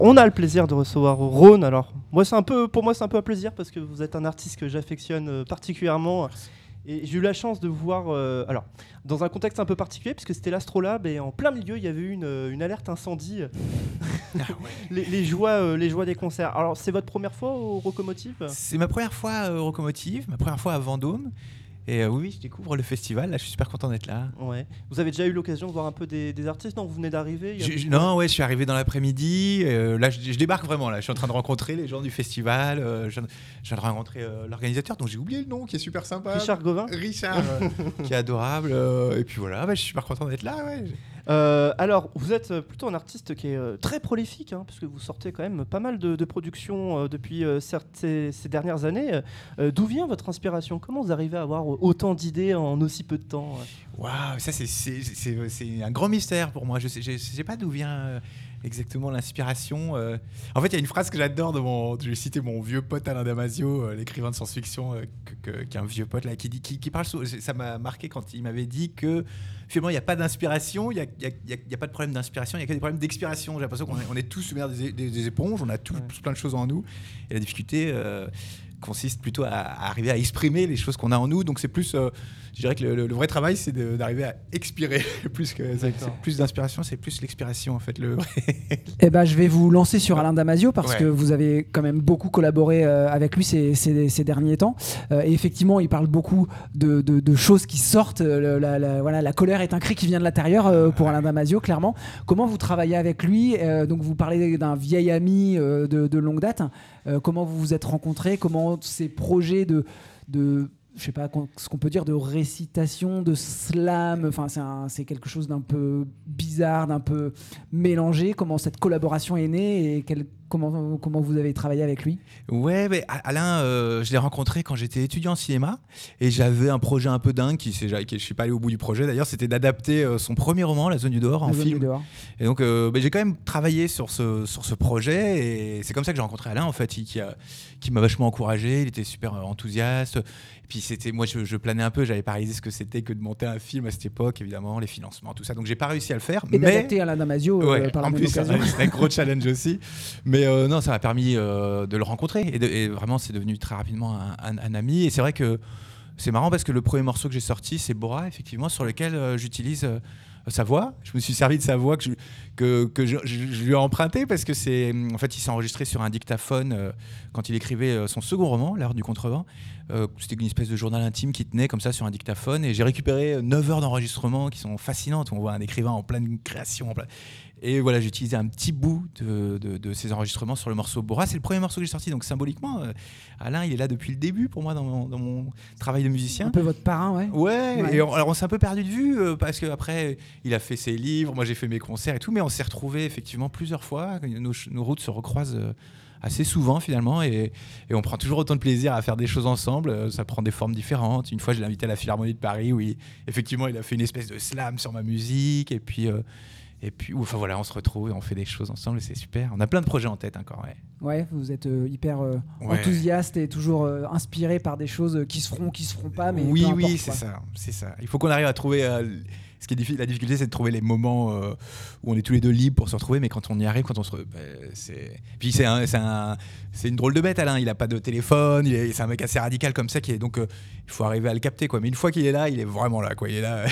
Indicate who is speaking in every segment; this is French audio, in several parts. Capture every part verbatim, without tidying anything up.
Speaker 1: on a le plaisir de recevoir Rhône. Alors, moi, c'est un peu, pour moi, c'est un peu un plaisir parce que vous êtes un artiste que j'affectionne euh, particulièrement. Et j'ai eu la chance de vous voir, euh, alors, dans un contexte un peu particulier, puisque c'était l'Astrolabe et en plein milieu, il y avait eu une, une alerte incendie. Ah ouais. les, les, joies, euh, les joies des concerts. Alors, c'est votre première fois au Rocomotive ?
Speaker 2: C'est ma première fois au Rocomotive, ma première fois à Vendôme. Et euh, oui, je découvre le festival, là je suis super content d'être là.
Speaker 1: Ouais. Vous avez déjà eu l'occasion de voir un peu des, des artistes ? Non, vous venez d'arriver
Speaker 2: je, je, Non, ouais, je suis arrivé dans l'après-midi. Euh, là, je, je débarque vraiment. Là, je suis en train de rencontrer les gens du festival. Euh, je, je viens de rencontrer euh, l'organisateur, dont j'ai oublié le nom, qui est super sympa.
Speaker 1: Richard Gauvin.
Speaker 2: Richard, euh, qui est adorable. Euh, et puis voilà, bah, je suis super content d'être là. Ouais.
Speaker 1: Euh, alors, vous êtes plutôt un artiste qui est euh, très prolifique, hein, puisque vous sortez quand même pas mal de, de productions euh, depuis euh, ces, ces dernières années. Euh, d'où vient votre inspiration ? Comment vous arrivez à avoir autant d'idées en aussi peu de temps ?
Speaker 2: Waouh, ça c'est, c'est, c'est, c'est un grand mystère pour moi. Je sais, je, je sais pas d'où vient euh, exactement l'inspiration. Euh. En fait, il y a une phrase que j'adore de mon, je vais citer mon vieux pote Alain Damasio, euh, l'écrivain de science-fiction, euh, que, que, qui est un vieux pote là, qui dit, qui, qui parle. Ça m'a marqué quand il m'avait dit que finalement il n'y a pas d'inspiration, il n'y a, y a, y a, y a pas de problème d'inspiration, il y a que des problèmes d'expiration. J'ai l'impression qu'on est, on est tous submergés des, des, des éponges, on a tous ouais. plein de choses en nous, et la difficulté euh, consiste plutôt à, à arriver à exprimer les choses qu'on a en nous. Donc c'est plus, euh, je dirais que le, le, le vrai travail, c'est de, d'arriver à expirer plus que c'est, c'est plus d'inspiration, c'est plus l'expiration en fait. Le vrai.
Speaker 3: Eh ben, je vais vous lancer sur Alain Damasio parce
Speaker 2: ouais.
Speaker 3: que vous avez quand même beaucoup collaboré euh, avec lui ces, ces, ces derniers temps. Euh, et effectivement, il parle beaucoup de, de, de choses qui sortent. La, la, la, voilà, la colère est un cri qui vient de l'intérieur euh, pour Alain Damasio, clairement. Comment vous travaillez avec lui ? euh, Donc vous parlez d'un vieil ami euh, de, de longue date. Euh, comment vous vous êtes rencontrés ? Comment ces projets de, de je sais pas ce qu'on peut dire, de récitation, de slam, enfin c'est, un, c'est quelque chose d'un peu bizarre, d'un peu mélangé. Comment cette collaboration est née et quel, comment, comment vous avez travaillé avec lui ?
Speaker 2: Ouais, mais Alain, euh, je l'ai rencontré quand j'étais étudiant en cinéma et j'avais un projet un peu dingue qui, qui je suis pas allé au bout du projet d'ailleurs, c'était d'adapter euh, son premier roman, La Zone du Dehors, en film. Dehors. Et donc euh, bah, j'ai quand même travaillé sur ce sur ce projet et c'est comme ça que j'ai rencontré Alain en fait, qui, qui, a, qui m'a vachement encouragé, il était super enthousiaste. Puis c'était, moi je, je planais un peu, j'avais pas réalisé ce que c'était que de monter un film à cette époque, évidemment, les financements, tout ça. Donc j'ai pas réussi à le faire.
Speaker 3: Et
Speaker 2: mais...
Speaker 3: d'adapter Alain Damasio
Speaker 2: ouais,
Speaker 3: euh, par la
Speaker 2: en
Speaker 3: même
Speaker 2: plus,
Speaker 3: occasion.
Speaker 2: C'est un gros challenge aussi. Mais euh, non, ça m'a permis euh, de le rencontrer. Et, de, et vraiment, c'est devenu très rapidement un, un, un ami. Et c'est vrai que c'est marrant parce que le premier morceau que j'ai sorti, c'est Bora, effectivement, sur lequel euh, j'utilise euh, sa voix. Je me suis servi de sa voix que je, que, que je, je, je lui ai emprunté parce que c'est, en fait, il s'est enregistré sur un dictaphone euh, quand il écrivait euh, son second roman, L'Heure du Contrevent. Euh, c'était une espèce de journal intime qui tenait comme ça sur un dictaphone et j'ai récupéré neuf heures d'enregistrement qui sont fascinantes. On voit un écrivain en pleine création. En plein... Et voilà, j'ai utilisé un petit bout de, de, de ces enregistrements sur le morceau Bora. C'est le premier morceau que j'ai sorti, donc symboliquement, euh, Alain, il est là depuis le début pour moi dans mon, dans mon travail de musicien.
Speaker 3: Un peu votre parrain, ouais.
Speaker 2: Ouais, ouais. Et on, alors on s'est un peu perdu de vue euh, parce qu'après, il a fait ses livres, moi j'ai fait mes concerts et tout, mais on s'est retrouvés effectivement plusieurs fois. Nos, nos routes se recroisent euh, assez souvent finalement et, et on prend toujours autant de plaisir à faire des choses ensemble. Ça prend des formes différentes. Une fois, je l'ai invité à la Philharmonie de Paris où il, effectivement il a fait une espèce de slam sur ma musique et puis... Euh, Et puis, enfin voilà, on se retrouve et on fait des choses ensemble et c'est super. On a plein de projets en tête encore. Ouais,
Speaker 3: ouais vous êtes euh, hyper euh,
Speaker 2: ouais.
Speaker 3: enthousiaste et toujours euh, inspiré par des choses qui se feront, qui se feront pas, mais
Speaker 2: oui,
Speaker 3: peu importe,
Speaker 2: oui, c'est
Speaker 3: quoi.
Speaker 2: ça, c'est ça. Il faut qu'on arrive à trouver. Euh, ce qui est difficile, la difficulté, c'est de trouver les moments euh, où on est tous les deux libres pour se retrouver, mais quand on y arrive, quand on se, bah, c'est. Puis c'est un, c'est un, c'est une drôle de bête, Alain. Il a pas de téléphone, il est, c'est un mec assez radical comme ça qui est donc. Euh, il faut arriver à le capter, quoi. Mais une fois qu'il est là, il est vraiment là, quoi. Il est là,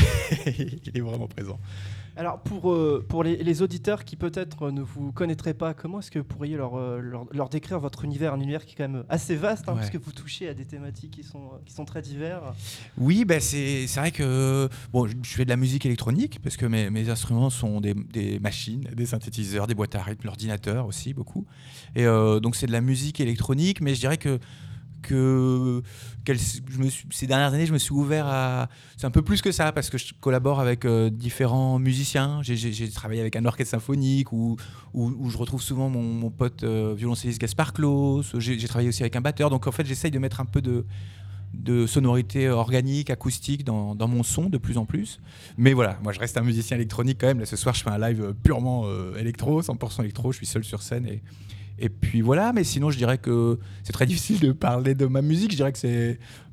Speaker 2: il est vraiment présent.
Speaker 1: Alors pour, euh, pour les, les auditeurs qui peut-être ne vous connaîtraient pas, comment est-ce que vous pourriez leur, leur, leur décrire votre univers, un univers qui est quand même assez vaste, hein, ouais. Parce que vous touchez à des thématiques qui sont, qui sont très diverses.
Speaker 2: Oui, bah c'est, c'est vrai que bon, je fais de la musique électronique parce que mes, mes instruments sont des, des machines, des synthétiseurs, des boîtes à rythme, l'ordinateur aussi beaucoup. Et euh, donc c'est de la musique électronique, mais je dirais que que je me suis, ces dernières années je me suis ouvert à c'est un peu plus que ça parce que je collabore avec euh, différents musiciens. J'ai, j'ai, j'ai travaillé avec un orchestre symphonique où, où, où je retrouve souvent mon, mon pote euh, violoncelliste Gaspard Claus. J'ai, j'ai travaillé aussi avec un batteur, donc en fait j'essaye de mettre un peu de de sonorité organique, acoustique dans, dans mon son de plus en plus. Mais voilà, moi je reste un musicien électronique quand même. Là ce soir je fais un live purement euh, électro, cent pour cent électro, je suis seul sur scène et Et puis voilà, mais sinon je dirais que c'est très difficile de parler de ma musique. Je dirais que c'est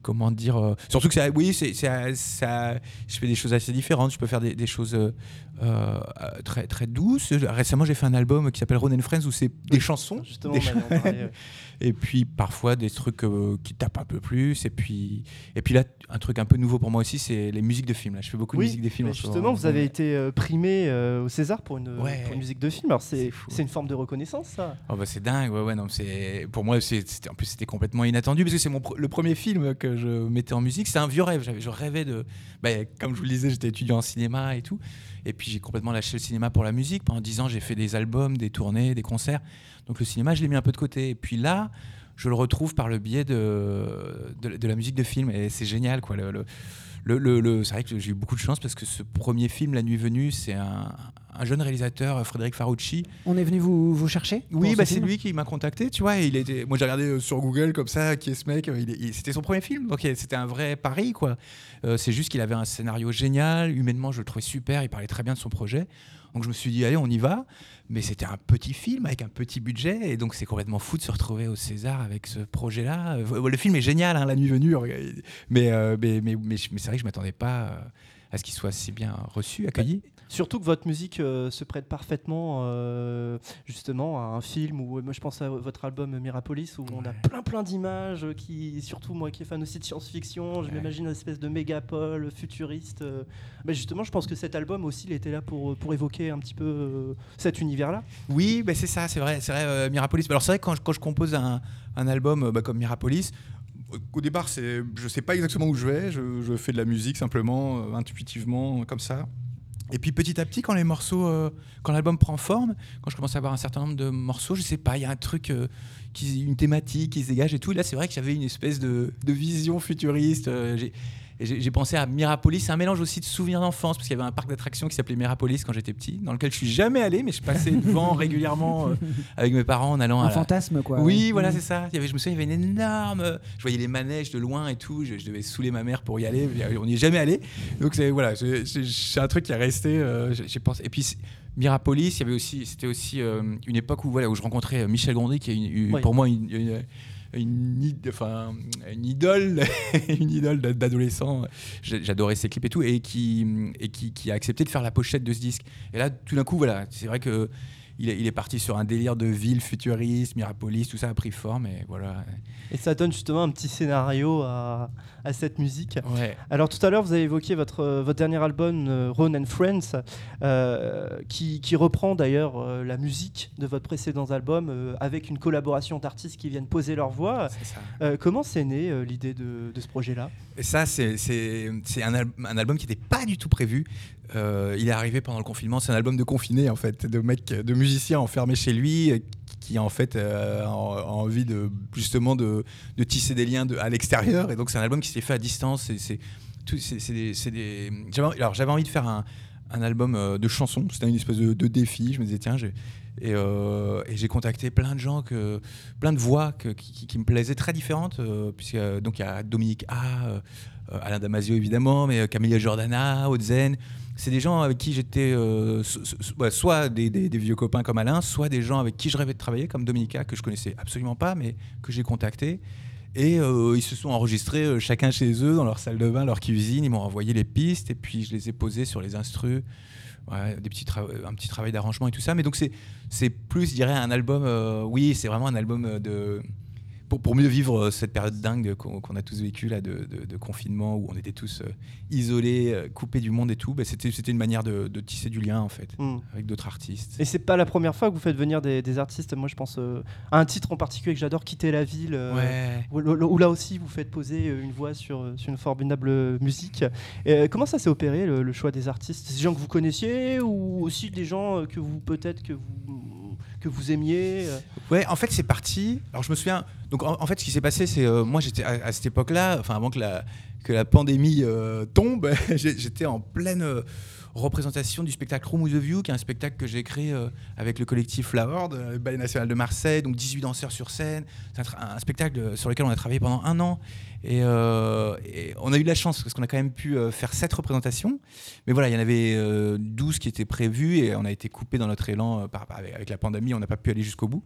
Speaker 2: comment dire euh, surtout que ça, oui, c'est, c'est, ça, je fais des choses assez différentes. Je peux faire des, des choses euh, euh, très très douces. Récemment, j'ai fait un album qui s'appelle Ron and Friends où c'est des chansons,
Speaker 1: Justement,
Speaker 2: des
Speaker 1: on allait en parler, ouais.
Speaker 2: et puis parfois des trucs euh, qui tapent un peu plus. Et puis et puis là, un truc un peu nouveau pour moi aussi, c'est les musiques de films. Là, je fais beaucoup
Speaker 1: Oui,
Speaker 2: de musique de films.
Speaker 1: mais
Speaker 2: en ce
Speaker 1: justement,
Speaker 2: moment.
Speaker 1: vous avez été euh, primé euh, au César pour une,
Speaker 2: Ouais.
Speaker 1: pour une musique de film. Alors c'est,
Speaker 2: C'est fou.
Speaker 1: c'est une forme de reconnaissance, ça.
Speaker 2: Oh bah c'est dingue, ouais, ouais, non, c'est pour moi, c'est, c'était, en plus c'était complètement inattendu parce que c'est mon pr- le premier film que je mettais en musique. C'était un vieux rêve. J'avais, je rêvais de, bah, comme je vous le disais, j'étais étudiant en cinéma et tout, et puis j'ai complètement lâché le cinéma pour la musique. Pendant dix ans, j'ai fait des albums, des tournées, des concerts. Donc le cinéma, je l'ai mis un peu de côté. Et puis là, je le retrouve par le biais de de, de la musique de film, et c'est génial, quoi. Le, le, le, le, le c'est vrai que j'ai eu beaucoup de chance parce que ce premier film, La Nuit Venue, c'est un un jeune réalisateur, Frédéric Farucci.
Speaker 3: On est venu vous, vous chercher
Speaker 2: Oui,
Speaker 3: pour
Speaker 2: bah
Speaker 3: ce
Speaker 2: c'est
Speaker 3: film
Speaker 2: lui qui m'a contacté, tu vois. Et il était, moi j'ai regardé euh, sur Google comme ça, qui est ce mec. euh, il est- il- c'était son premier film, donc il- c'était un vrai pari, quoi. Euh, c'est juste qu'il avait un scénario génial, humainement je le trouvais super, il parlait très bien de son projet. Donc je me suis dit allez, on y va. Mais c'était un petit film avec un petit budget, et donc c'est complètement fou de se retrouver au César avec ce projet-là. Euh, Le film est génial, hein, La Nuit Venue, mais, euh, mais, mais, mais, mais c'est vrai que je m'attendais pas euh, à ce qu'il soit si bien reçu, accueilli.
Speaker 1: Surtout que votre musique euh, se prête parfaitement euh, justement à un film, ou moi je pense à votre album Mirapolis, où on a
Speaker 2: Ouais.
Speaker 1: plein plein d'images euh, qui, surtout moi qui est fan aussi de science-fiction, je
Speaker 2: Ouais.
Speaker 1: m'imagine une espèce de mégapole futuriste. euh. Mais justement, je pense que cet album aussi, il était là pour, pour évoquer un petit peu euh, cet univers-là.
Speaker 2: Oui, bah c'est ça, c'est vrai, c'est vrai, euh, Mirapolis. Alors c'est vrai que quand je, quand je compose un, un album euh, bah, comme Mirapolis, au départ, c'est, je sais pas exactement où je vais, je, je fais de la musique simplement, euh, intuitivement, comme ça. Et puis petit à petit, quand les morceaux, euh, quand l'album prend forme, quand je commence à avoir un certain nombre de morceaux, je sais pas, il y a un truc, euh, qui, une thématique qui se dégage et tout. Et là, c'est vrai que j'avais une espèce de, de vision futuriste. euh, j'ai, et j'ai, j'ai pensé à Mirapolis, c'est un mélange aussi de souvenirs d'enfance, parce qu'il y avait un parc d'attractions qui s'appelait Mirapolis quand j'étais petit, dans lequel je suis jamais allé, mais je passais devant régulièrement euh, avec mes parents en allant à
Speaker 3: Un
Speaker 2: la-
Speaker 3: fantasme, quoi.
Speaker 2: Oui,
Speaker 3: Ouais.
Speaker 2: voilà,
Speaker 3: Mm.
Speaker 2: c'est ça. Il y avait, je me souviens, il y avait une énorme. Je voyais les manèges de loin et tout. Je, je devais saouler ma mère pour y aller. On n'y est jamais allé. Donc c'est voilà, c'est, c'est- c'est un truc qui est resté. euh, j'ai, j'ai pensé. Et puis c'est- Mirapolis, il y avait aussi, c'était aussi euh, une époque où voilà, où je rencontrais euh, Michel Gondry, qui est une- une-
Speaker 1: Oui.
Speaker 2: pour moi une, une, une id- enfin, une idole, une idole d'a- d'adolescent. J'ai- J'adorais ses clips et tout, et qui et qui, qui a accepté de faire la pochette de ce disque. Et là, tout d'un coup, voilà, c'est vrai que. Il est, il est parti sur un délire de ville futuriste, Mirapolis, tout ça a pris forme, et voilà.
Speaker 1: Et ça donne justement un petit scénario à, à cette musique.
Speaker 2: Ouais.
Speaker 1: Alors tout à l'heure, vous avez évoqué votre, euh, votre dernier album, euh, Ron and Friends, euh, qui, qui reprend d'ailleurs euh, la musique de votre précédent album, euh, avec une collaboration d'artistes qui viennent poser leur voix.
Speaker 2: C'est ça.
Speaker 1: Euh, comment c'est né euh, l'idée de, de ce projet-là ?
Speaker 2: Et ça, c'est, c'est, c'est un, al- un album qui n'était pas du tout prévu. Euh, il est arrivé pendant le confinement. C'est un album de confinés, en fait, de mecs, de musiciens enfermés chez lui, euh, qui en fait euh, a en- a envie de justement de, de tisser des liens de, à l'extérieur. Et donc c'est un album qui s'est fait à distance. C'est, c'est, tout, c'est, c'est des, c'est des... J'avais, alors j'avais envie de faire un, un album euh, de chansons. C'était une espèce de, de défi. Je me disais tiens, j'ai... Et, euh, et j'ai contacté plein de gens, que, plein de voix que, qui, qui me plaisaient, très différentes. Euh, puisque, euh, donc il y a Dominique A, euh, euh, Alain Damasio évidemment, mais euh, Camilla Jordana, Ozen. C'est des gens avec qui j'étais euh, so- so- so- ouais, soit des, des- des vieux copains comme Alain, soit des gens avec qui je rêvais de travailler, comme Dominique A, que je connaissais absolument pas, mais que j'ai contacté. Et euh, ils se sont enregistrés euh, chacun chez eux, dans leur salle de bain, leur cuisine. Ils m'ont envoyé les pistes, et puis je les ai posées sur les instrus. Ouais, des petits tra- un petit travail d'arrangement et tout ça. Mais donc c'est, c'est plus, je dirais, un album... euh, oui, c'est vraiment un album euh, de... Pour, pour mieux vivre euh, cette période dingue qu'on, qu'on a tous vécue là, de, de, de confinement, où on était tous euh, isolés, euh, coupés du monde et tout. Bah, c'était, c'était une manière de, de tisser du lien, en fait,
Speaker 1: Mm.
Speaker 2: avec d'autres artistes.
Speaker 1: Et c'est pas la première fois que vous faites venir des, des artistes. Moi, je pense euh, à un titre en particulier que j'adore, Quitter la ville. euh,
Speaker 2: Ouais.
Speaker 1: Où, où là aussi vous faites poser euh, une voix sur, euh, sur une formidable musique. Et, euh, comment ça s'est opéré, le, le choix des artistes ? C'est des gens que vous connaissiez, ou aussi des gens euh, que vous peut-être que vous, que vous aimiez euh
Speaker 2: Ouais, en fait, c'est parti. Alors, je me souviens. Donc, en, en fait, ce qui s'est passé, c'est euh, moi, j'étais à, à cette époque-là, enfin, avant que la, que la pandémie euh, tombe, j'ai- j'étais en pleine euh, représentation du spectacle Room with a View, qui est un spectacle que j'ai créé euh, avec le collectif Flower, de le Ballet National de Marseille, donc dix-huit danseurs sur scène. C'est un, tra- un spectacle sur lequel on a travaillé pendant un an. Et, euh, et on a eu de la chance, parce qu'on a quand même pu euh, faire sept représentations. Mais voilà, il y en avait euh, douze qui étaient prévues, et on a été coupés dans notre élan euh, par, avec, avec la pandémie, on n'a pas pu aller jusqu'au bout.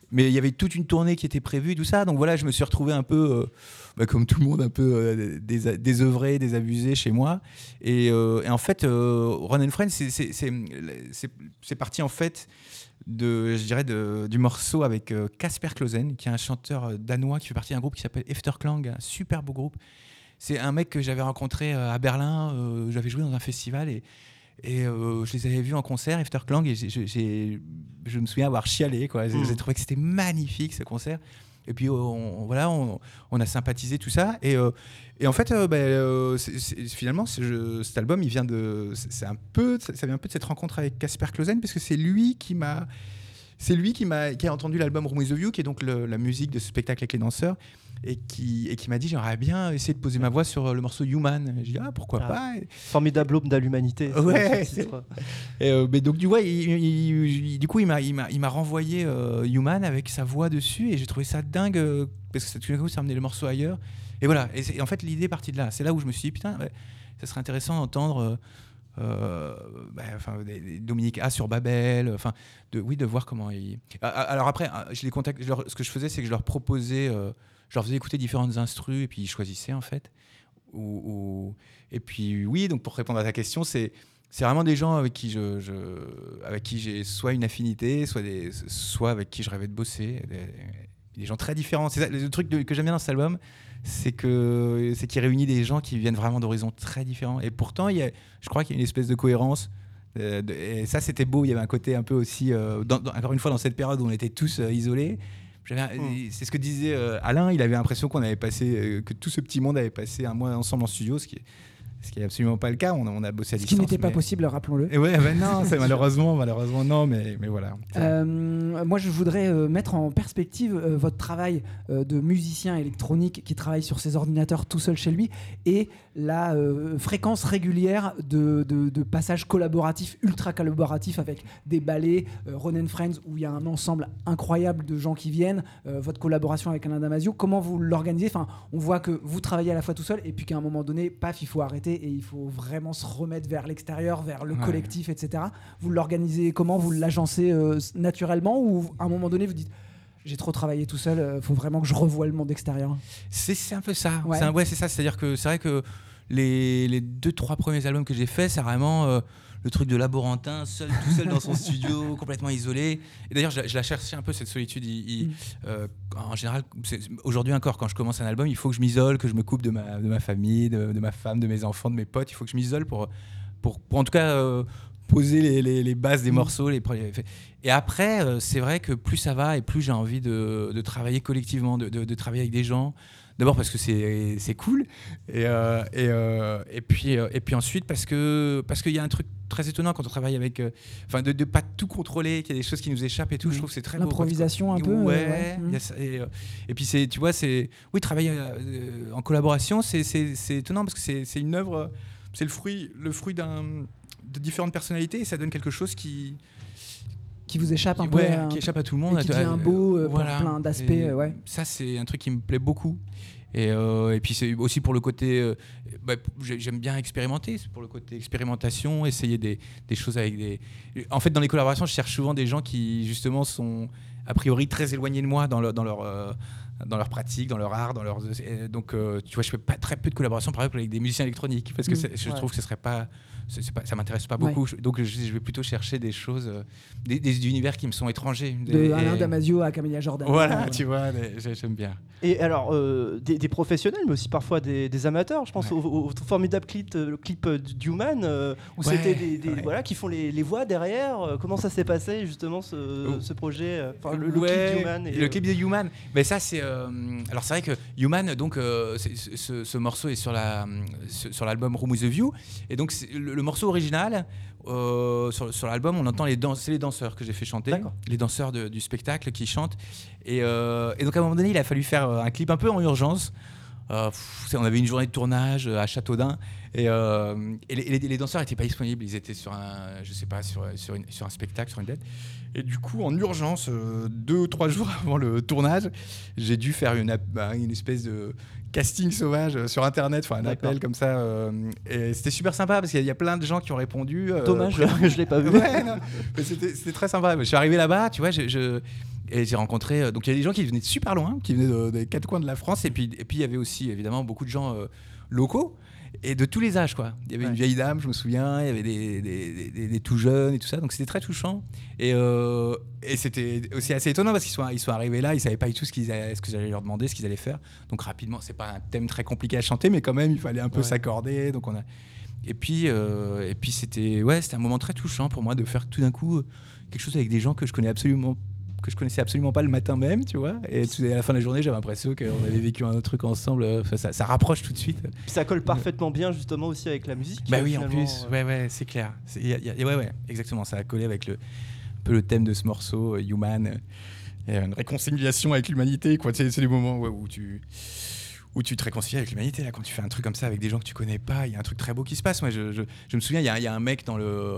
Speaker 2: mais il y avait toute une tournée qui était prévue, tout ça. Donc voilà, je me suis retrouvé un peu, euh, bah, comme tout le monde, un peu euh, dés- désœuvré, désabusé chez moi. Et, euh, et en fait, euh, Ron and Friends, c'est, c'est, c'est, c'est, c'est parti en fait de, je dirais, de, du morceau avec euh, Kasper Clausen, qui est un chanteur danois qui fait partie d'un groupe qui s'appelle Efterklang, un super beau groupe. C'est un mec que j'avais rencontré euh, à Berlin. Euh, j'avais joué dans un festival et Et euh, je les avais vus en concert, Efterklang, et j'ai, j'ai, je me souviens avoir chialé, quoi. J'ai, mmh. j'ai trouvé que c'était magnifique ce concert. Et puis on, voilà, on, on a sympathisé tout ça. Et, euh, et en fait, euh, bah, euh, c'est, c'est, finalement, c'est, je, cet album, il vient de, c'est, c'est un peu, ça vient un peu de cette rencontre avec Kasper Clausen, parce que c'est lui qui m'a, c'est lui qui m'a, qui a entendu l'album Room with a View, qui est donc le, la musique de ce spectacle avec les danseurs. Et qui, et qui m'a dit j'aimerais bien essayer de poser ma voix sur le morceau Human. J'ai dit ah pourquoi ah, pas.
Speaker 1: Formidable aube de l'humanité.
Speaker 2: Ouais. Et euh, mais donc du coup, il, il, il, du coup il m'a, il m'a, il m'a renvoyé euh, Human avec sa voix dessus et j'ai trouvé ça dingue euh, parce que tout d'un coup ça amenait le morceau ailleurs. Et voilà. Et, et en fait l'idée est partie de là. C'est là où je me suis dit putain, ouais, ça serait intéressant d'entendre. Euh, Euh, bah, enfin, Dominique A sur Babel, enfin, de, oui, de voir comment ils. Alors après, je les contacte. Je leur, ce que je faisais, c'est que je leur proposais, euh, je leur faisais écouter différentes instrus et puis ils choisissaient en fait. Ou, ou... Et puis oui, donc pour répondre à ta question, c'est c'est vraiment des gens avec qui je, je avec qui j'ai soit une affinité, soit des, soit avec qui je rêvais de bosser. Des, des gens très différents. C'est ça, le truc de, que j'aime bien dans cet album. C'est que c'est qu'il réunit des gens qui viennent vraiment d'horizons très différents. Et pourtant, il y a, je crois qu'il y a une espèce de cohérence. Euh, de, et ça, c'était beau. Il y avait un côté un peu aussi, euh, dans, dans, encore une fois, dans cette période où on était tous euh, isolés. J'avais, mmh. C'est ce que disait euh, Alain. Il avait l'impression qu'on avait passé, euh, que tout ce petit monde avait passé un mois ensemble en studio, ce qui est, ce qui est absolument pas le cas. On a, on a bossé à
Speaker 3: ce
Speaker 2: distance.
Speaker 3: Ce qui n'était
Speaker 2: mais...
Speaker 3: pas possible, rappelons-le.
Speaker 2: Et ouais, ben non, c'est malheureusement, malheureusement non, mais, mais voilà.
Speaker 3: Euh, moi, je voudrais euh, mettre en perspective euh, votre travail euh, de musicien électronique qui travaille sur ses ordinateurs tout seul chez lui et la euh, fréquence régulière de, de, de passages collaboratifs, ultra collaboratifs avec des ballets, euh, Ron and Friends, où il y a un ensemble incroyable de gens qui viennent, euh, votre collaboration avec Alain Damasio, comment vous l'organisez? Enfin, on voit que vous travaillez à la fois tout seul et puis qu'à un moment donné, paf, il faut arrêter et il faut vraiment se remettre vers l'extérieur, vers le ouais. collectif, et cetera. Vous l'organisez comment? Vous l'agencez euh, naturellement ou à un moment donné vous dites j'ai trop travaillé tout seul, euh, faut vraiment que je revoie le monde extérieur? C'est,
Speaker 2: c'est un peu ça.
Speaker 3: Ouais.
Speaker 2: C'est, un, ouais, c'est ça. C'est-à-dire que c'est vrai que les, les deux, trois premiers albums que j'ai faits, c'est vraiment euh, le truc de laborantin, seul, tout seul dans son studio, complètement isolé. Et d'ailleurs, je, je la cherchais un peu, cette solitude. Il, il, mm. euh, en général, c'est, aujourd'hui encore, quand je commence un album, il faut que je m'isole, que je me coupe de ma, de ma famille, de, de ma femme, de mes enfants, de mes potes. Il faut que je m'isole pour, pour, pour en tout cas euh, poser les, les, les bases des mmh. morceaux. Les, les, et après, euh, c'est vrai que plus ça va et plus j'ai envie de, de travailler collectivement, de, de, de travailler avec des gens. D'abord parce que c'est, c'est cool et, euh, et, euh, et, puis, euh, et puis ensuite parce, que, parce qu'il y a un truc très étonnant quand on travaille avec... Enfin, euh, de ne pas tout contrôler, qu'il y a des choses qui nous échappent et tout. Mmh. Je trouve que c'est très beau.
Speaker 3: L'improvisation un peu.
Speaker 2: Ouais.
Speaker 3: ouais.
Speaker 2: Mmh. Ça, et, euh, et puis, c'est, tu vois, c'est... Oui, travailler euh, en collaboration, c'est, c'est, c'est étonnant parce que c'est, c'est une œuvre... C'est le fruit, le fruit d'un, de différentes personnalités et ça donne quelque chose qui...
Speaker 3: qui vous échappe un
Speaker 2: ouais,
Speaker 3: peu, un,
Speaker 2: qui échappe à tout le monde,
Speaker 3: et qui devient beau euh, voilà. pour plein d'aspects.
Speaker 2: Et
Speaker 3: ouais.
Speaker 2: Ça, c'est un truc qui me plaît beaucoup. Et, euh, et puis c'est aussi pour le côté, euh, bah, j'aime bien expérimenter, c'est pour le côté expérimentation, essayer des, des choses avec des. En fait, dans les collaborations, je cherche souvent des gens qui justement sont a priori très éloignés de moi dans leur dans leur euh, dans leur pratique, dans leur art, dans leur. Donc, euh, tu vois, je fais pas très peu de collaborations, par exemple, avec des musiciens électroniques, parce que mmh, je ouais. trouve que ce serait pas. C'est, c'est pas, ça m'intéresse pas beaucoup, ouais. donc je, je vais plutôt chercher des choses, euh, des, des univers qui me sont étrangers.
Speaker 3: De et, Alain Damasio à Camélia Jordan.
Speaker 2: Voilà, tu vois, des, j'aime bien.
Speaker 1: Et alors, euh, des, des professionnels, mais aussi parfois des, des amateurs. Je pense ouais. au, au formidable clip, le clip d'Human, euh, où ouais, c'était des, des ouais. voilà, qui font les, les voix derrière. Comment ça s'est passé justement ce, oh. ce projet, enfin le, le
Speaker 2: ouais,
Speaker 1: clip d'Human. Et,
Speaker 2: le euh... clip de Human. Mais ça, c'est. Euh, alors c'est vrai que Human, donc, euh, c'est, ce, ce morceau est sur la, sur l'album Room with a View, et donc c'est, le, le morceau original, euh, sur, sur l'album, on entend les danses, c'est les danseurs que j'ai fait chanter, D'accord. les danseurs de, du spectacle qui chantent. Et, euh, et donc à un moment donné, il a fallu faire un clip un peu en urgence. Euh, pff, on avait une journée de tournage à Châteaudun et, euh, et, les, et les danseurs n'étaient pas disponibles. Ils étaient sur un, je sais pas, sur, sur, une, sur un spectacle, sur une date. Et du coup, en urgence, euh, deux ou trois jours avant le tournage, j'ai dû faire une, bah, une espèce de casting sauvage euh, sur internet, enfin un
Speaker 1: D'accord.
Speaker 2: appel comme ça. euh, et c'était super sympa parce qu'il y a- il y a plein de gens qui ont répondu. euh,
Speaker 1: Dommage, je, je l'ai pas vu.
Speaker 2: Ouais, non, mais c'était, c'était très sympa. Je suis arrivé là-bas, tu vois, je, je- et j'ai rencontré. euh, Donc il y a des gens qui venaient de super loin, qui venaient de- des quatre coins de la France, et puis et puis il y avait aussi évidemment beaucoup de gens euh, locaux et de tous les âges, quoi. Il y avait
Speaker 1: Ouais.
Speaker 2: une vieille dame, je me souviens, il y avait des, des, des- des tout jeunes et tout ça, donc c'était très touchant. Et, euh, et c'était aussi assez étonnant parce qu'ils sont, ils sont arrivés là, ils savaient pas du tout ce, qu'ils allaient- ce que j'allais leur demander, ce qu'ils allaient faire. Donc rapidement, c'est pas un thème très compliqué à chanter, mais quand même, il fallait un peu
Speaker 1: Ouais.
Speaker 2: s'accorder. Donc on a. Et puis, euh, et puis c'était, ouais, c'était un moment très touchant pour moi de faire tout d'un coup euh, quelque chose avec des gens que je connais absolument, que je connaissais absolument pas le matin même, tu vois. Et tout- à la fin de la journée, j'avais l'impression qu'on avait vécu un autre truc ensemble. Enfin, ça, ça rapproche tout de suite.
Speaker 1: Puis ça colle parfaitement bien justement aussi avec la musique.
Speaker 2: Bah
Speaker 1: euh,
Speaker 2: oui, en
Speaker 1: finalement,
Speaker 2: plus,
Speaker 1: euh.
Speaker 2: ouais, ouais, c'est clair. C'est- y a- y a- ouais, ouais, exactement. Ça a collé avec le, un peu le thème de ce morceau, euh, Human. euh, et une réconciliation avec l'humanité, quoi. C'est, c'est des moments ouais, où tu où tu te réconcilies avec l'humanité, là, quand tu fais un truc comme ça avec des gens que tu connais pas, il y a un truc très beau qui se passe. Moi, je, je, je me souviens, il y a, il y a un mec dans le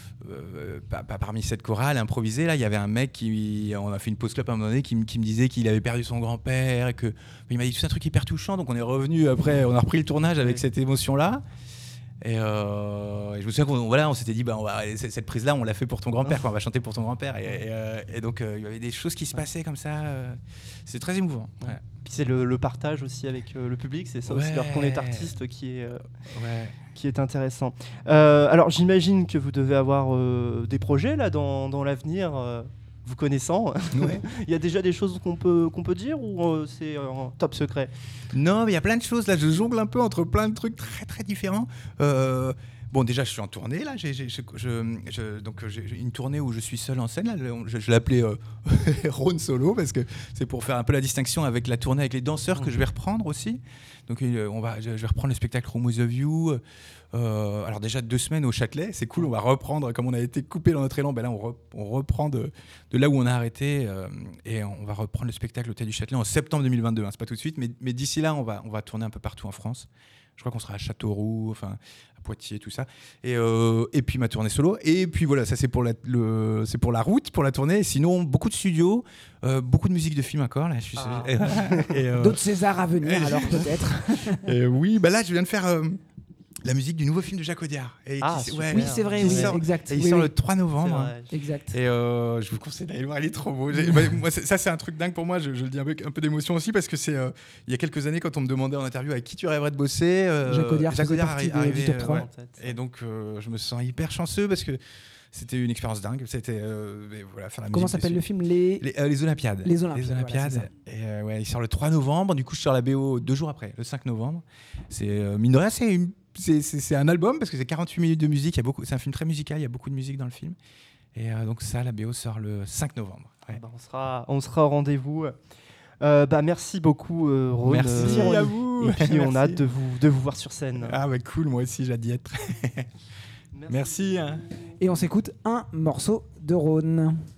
Speaker 2: euh, pas, pas parmi cette chorale improvisée, là, il y avait un mec qui, on a fait une pause club à un moment donné, qui, me- qui me disait qu'il avait perdu son grand-père et que il m'a dit tout un truc hyper touchant. Donc on est revenu après, on a repris le tournage avec
Speaker 1: Ouais.
Speaker 2: cette émotion-là. Et, euh, et je me souviens qu'on voilà, on s'était dit, bah, on va, c- cette prise-là, on l'a fait pour ton grand-père, quoi, on va chanter pour ton grand-père. Et, et, euh, et donc euh, il y avait des choses qui se passaient comme ça. euh, c'est très émouvant. Ouais.
Speaker 1: Puis c'est le, le partage aussi avec euh, le public, c'est ça aussi,
Speaker 2: Ouais.
Speaker 1: leur qu'on est artiste qui est, euh,
Speaker 2: Ouais.
Speaker 1: qui est intéressant. Euh, alors j'imagine que vous devez avoir euh, des projets là dans, dans l'avenir, euh, vous connaissant.
Speaker 2: Ouais.
Speaker 1: Il y a déjà des choses qu'on peut, qu'on peut dire ou euh, c'est en top secret?
Speaker 2: Non, mais il y a plein de choses. Là, je jongle un peu entre plein de trucs très très différents. Euh, bon, déjà, je suis en tournée là. J'ai, j'ai- je- je- je- donc j'ai j'ai une tournée où je suis seul en scène. Là. Le- Je, je l'appelais euh, Rhône solo parce que c'est pour faire un peu la distinction avec la tournée avec les danseurs que je vais reprendre aussi. Donc, euh, on va, je, je vais reprendre le spectacle Room with a View. Euh, alors déjà deux semaines au Châtelet, c'est cool. On va reprendre comme on a été coupé dans notre élan. Ben là, on, re- on reprend de, de là où on a arrêté euh, et on va reprendre le spectacle Hôtel du Châtelet en septembre deux mille vingt-deux. Hein, c'est pas tout de suite, mais, mais d'ici là, on va, on va tourner un peu partout en France. Je crois qu'on sera à Châteauroux, enfin à Poitiers, tout ça. Et, euh, et puis ma tournée solo. Et puis voilà, ça c'est pour la, le, c'est pour la route, pour la tournée. Sinon, beaucoup de studios, euh, beaucoup de musique de film encore. Là, je suis,
Speaker 1: Ah.
Speaker 2: et, et, euh,
Speaker 3: D'autres Césars à venir,
Speaker 2: et-
Speaker 3: alors peut-être.
Speaker 2: et oui, bah là, je viens de faire euh, la musique du nouveau film de Jacques Audiard. Et
Speaker 1: Ah,
Speaker 2: qui,
Speaker 1: super.
Speaker 3: Oui, c'est vrai,
Speaker 2: qui
Speaker 3: oui,
Speaker 2: sort-
Speaker 3: exact.
Speaker 2: Et il
Speaker 3: Oui,
Speaker 2: sort
Speaker 3: oui,
Speaker 2: le trois
Speaker 1: C'est
Speaker 2: novembre.
Speaker 1: vrai.
Speaker 3: exact.
Speaker 2: Et euh, je vous conseille d'aller le voir, il est trop beau. J'ai- bah, moi, c'est- ça, c'est un truc dingue pour moi. Je, je le dis avec un peu d'émotion aussi parce que c'est euh, il y a quelques années, quand on me demandait en interview avec qui tu rêverais de bosser, euh,
Speaker 3: Jacques Audiard faisait partie
Speaker 2: arri-
Speaker 3: des- du
Speaker 2: arrivait,
Speaker 3: top
Speaker 2: euh,
Speaker 3: trois.
Speaker 2: ouais. Et donc, euh, je me sens hyper chanceux parce que c'était une expérience dingue. C'était euh, et voilà, faire la
Speaker 3: Comment
Speaker 2: musique
Speaker 3: s'appelle le
Speaker 2: dessus.
Speaker 3: film Les...
Speaker 2: Les, euh, les Olympiades.
Speaker 3: Les Olympiades, voilà, c'est ça.
Speaker 2: et euh, ouais, il sort le trois novembre. Du coup, je sors la B O deux jours après, le cinq novembre. C'est euh, mine de rien, c'est, une- c'est, c'est, c'est un album parce que c'est quarante-huit minutes de musique. Il y a beaucoup, c'est un film très musical. Il y a beaucoup de musique dans le film. Et euh, donc ça, la B O sort le cinq novembre. Ouais.
Speaker 1: Bah, on, sera, on sera au rendez-vous. Euh, bah, merci beaucoup, euh, Rhône.
Speaker 2: Merci
Speaker 1: Euh,
Speaker 2: à vous.
Speaker 1: Et puis on
Speaker 2: Merci.
Speaker 1: a hâte de vous, de vous voir sur scène.
Speaker 2: Ah ouais, cool. Moi aussi, j'ai hâte d'y être. Merci. hein.
Speaker 3: Et on s'écoute un morceau de Rhône.